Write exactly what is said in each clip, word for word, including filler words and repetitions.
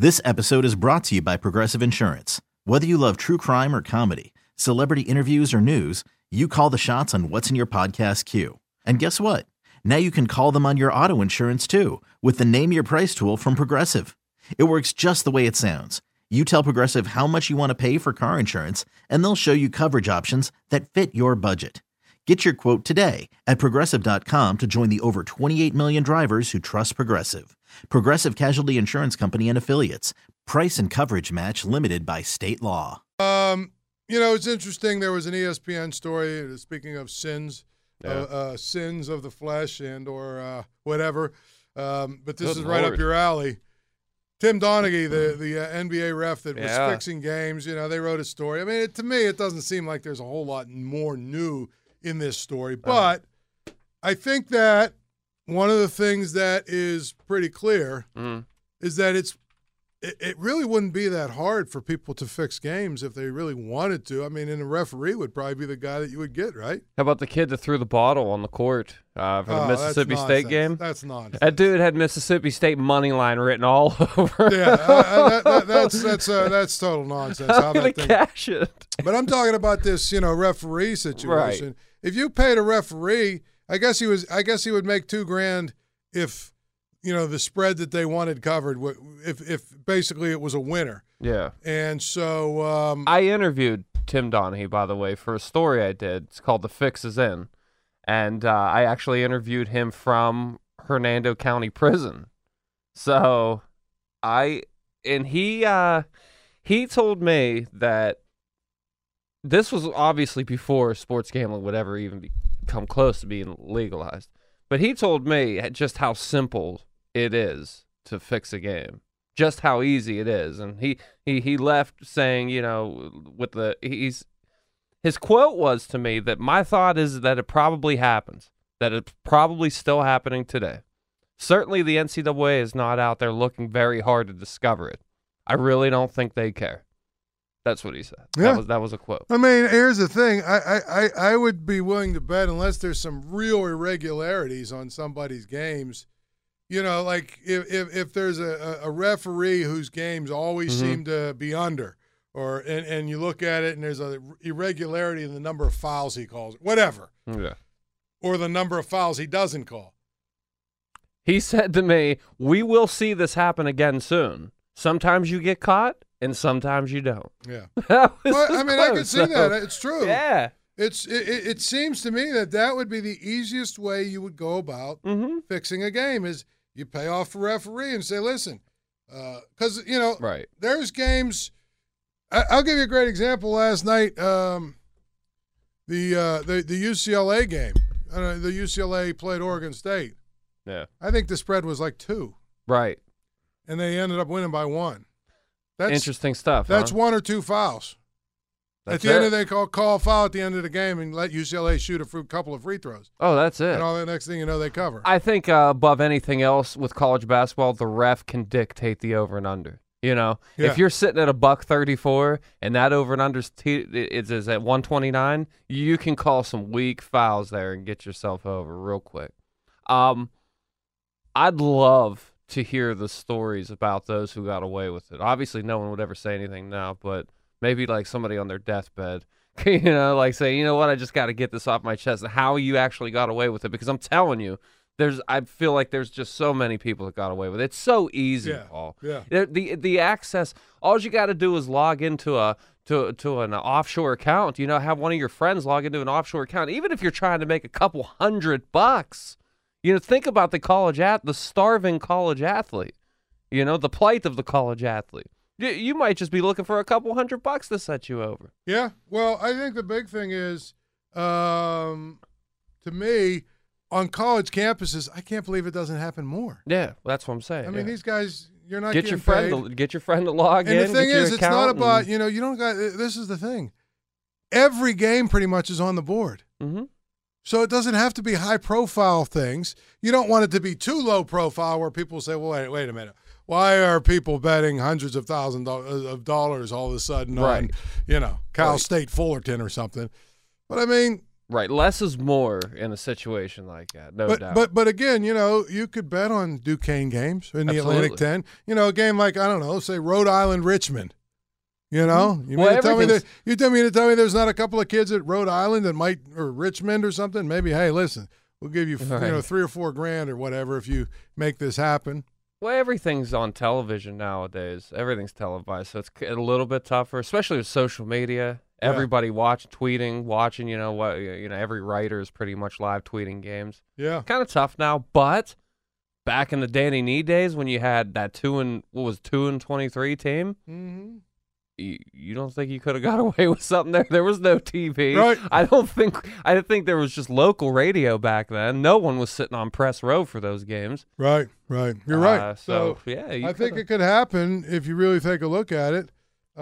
This episode is brought to you by Progressive Insurance. Whether you love true crime or comedy, celebrity interviews or news, you call the shots on what's in your podcast queue. And guess what? Now you can call them on your auto insurance too with the Name Your Price tool from Progressive. It works just the way it sounds. You tell Progressive how much you want to pay for car insurance, and they'll show you coverage options that fit your budget. Get your quote today at Progressive dot com to join the over twenty-eight million drivers who trust Progressive. Progressive Casualty Insurance Company and Affiliates. Price and coverage match limited by state law. Um, you know, it's interesting. There was an E S P N story, uh, speaking of sins, Yeah. uh, uh, sins of the flesh and or uh, whatever. Um, but this Good is right Lord. up your alley. Tim Donaghy, the, the uh, N B A ref that was Yeah. fixing games, you know, they wrote a story. I mean, it, to me, it doesn't seem like there's a whole lot more new in this story. But I think that one of the things that is pretty clear Mm. is that it's it, it really wouldn't be that hard for people to fix games if they really wanted to. I mean, and a referee would probably be the guy that you would get, right? How about the kid that threw the bottle on the court uh, for the Oh, Mississippi that's State nonsense. game? That's nonsense. That dude had Mississippi State money line written all over. Yeah, I, I, that, that, that's that's uh, that's total nonsense. How I'm gonna that thing. cash it. But I'm talking about this, you know, referee situation. Right. If you paid a referee, I guess he was, I guess he would make two grand if, you know, the spread that they wanted covered. w- If if basically it was a winner. Yeah. And so, um, I interviewed Tim Donaghy, by the way, for a story I did. It's called The Fix Is In. And uh, I actually interviewed him from Hernando County Prison. So I, and he, uh, he told me that this was obviously before sports gambling would ever even be, come close to being legalized. But he told me just how simple it is to fix a game, just how easy it is. And he, he, he left saying, you know, with the, he's, his quote was to me that my thought is that it probably happens, that it's probably still happening today. Certainly the N C double A is not out there looking very hard to discover it. I really don't think they care. That's what he said. Yeah. That was, that was a quote. I mean, here's the thing. I, I, I, I would be willing to bet, unless there's some real irregularities on somebody's games, you know, like if if, if there's a, a referee whose games always Mhm. seem to be under, or and, and you look at it and there's a irregularity in the number of fouls he calls, whatever, Yeah. or the number of fouls he doesn't call. He said to me, we will see this happen again soon. Sometimes you get caught and sometimes you don't. Yeah. That was Well, his I mean, I quote, can see so- that. It's true. Yeah. It's it, it it seems to me that that would be the easiest way you would go about Mm-hmm. fixing a game is you pay off a referee and say, listen, because, you know, Right. there's games. I, I'll give you a great example. Last night, um, the, uh, the the U C L A game, uh, the U C L A played Oregon State. Yeah. I think the spread was like two, Right. and they ended up winning by one. That's Interesting stuff. That's huh? one or two fouls. That's at the end it. of they call call a foul at the end of the game and let U C L A shoot a free, couple of free throws, Oh, that's it. and all the next thing you know they cover. I think uh, above anything else with college basketball, the ref can dictate the over and under. You know, Yeah. if you're sitting at a buck thirty-four and that over and under is, t- is, is at one twenty-nine, you can call some weak fouls there and get yourself over real quick. Um, I'd love to hear the stories about those who got away with it. Obviously, no one would ever say anything now, but maybe like somebody on their deathbed, you know, like say, you know what, I just got to get this off my chest. How you actually got away with it? Because I'm telling you, there's, I feel like there's just so many people that got away with it. It's so easy, Yeah. Paul. Yeah. The the, the access, all you got to do is log into a to to an offshore account. You know, have one of your friends log into an offshore account, even if you're trying to make a couple hundred bucks. You know, think about the college at the starving college athlete. You know, the plight of the college athlete. You, you might just be looking for a couple hundred bucks to set you over. Yeah. Well, I think the big thing is, um, to me, on college campuses, I can't believe it doesn't happen more. Yeah, that's what I'm saying. I mean, yeah. these guys, you're not get getting your friend paid. to get your friend to log And in. the thing get your is, it's not account about, and- you know, you don't got, this is the thing. Every game pretty much is on the board. Mhm. So it doesn't have to be high profile things. You don't want it to be too low profile where people say, well, wait, wait a minute. Why are people betting hundreds of thousands of dollars all of a sudden on, Right. you know, Cal Right. State Fullerton or something? But I mean, Right, less is more in a situation like that, no but, doubt. But but again, you know, you could bet on Duquesne games in the Absolutely. Atlantic ten. You know, a game like, I don't know, say Rhode Island Richmond. You know, you Well, mean to tell me that everything's- you tell me to tell me there's not a couple of kids at Rhode Island that might, or Richmond or something. Maybe, hey, listen, we'll give you Right. you know three or four grand or whatever if you make this happen. Well, everything's on television nowadays. Everything's televised, so it's a little bit tougher, especially with social media. Yeah. Everybody watch, tweeting, watching. You know what? You know, every writer is pretty much live tweeting games. Yeah, Kind of tough now, but back in the Danny Nee days when you had that two and what was two and twenty three team, mm-hmm. you, you don't think you could have got away with something there? There was no T V. Right. I don't think. I think there was just local radio back then. No one was sitting on press row for those games. right, right. You're right. Uh, so, yeah, you I think coulda- it could happen if you really take a look at it.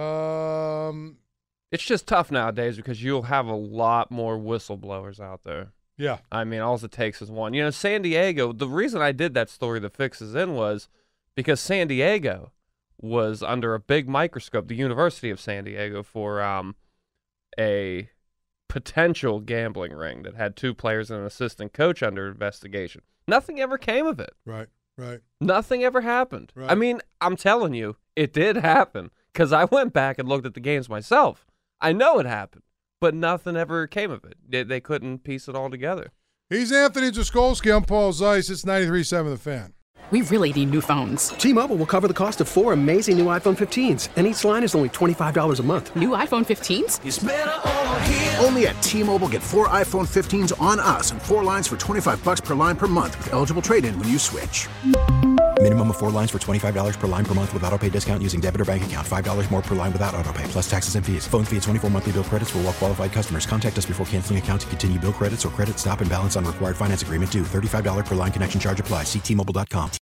Um, It's just tough nowadays because you'll have a lot more whistleblowers out there. yeah, I mean, all it takes is one. You know, San Diego, the reason I did that story, The Fix Is In, was because San Diego was under a big microscope, the University of San Diego, for um, a potential gambling ring that had two players and an assistant coach under investigation. Nothing ever came of it. right, right. Nothing ever happened. Right. I mean, I'm telling you, it did happen because I went back and looked at the games myself. I know it happened, but nothing ever came of it. They, they couldn't piece it all together. He's Anthony Jaskolski. I'm Paul Zeiss. It's ninety-three point seven The Fan. We really need new phones. T-Mobile will cover the cost of four amazing new iPhone fifteens, and each line is only twenty-five dollars a month. New iPhone fifteens? It's better over here. Only at T-Mobile, get four iPhone fifteens on us and four lines for twenty-five bucks per line per month with eligible trade-in when you switch. Minimum of four lines for twenty-five dollars per line per month with autopay discount using debit or bank account. five dollars more per line without autopay, plus taxes and fees. Phone fee at twenty-four monthly bill credits for well-qualified customers. Contact us before canceling account to continue bill credits or credit stop and balance on required finance agreement due. thirty-five dollars per line connection charge applies. See T Mobile dot com.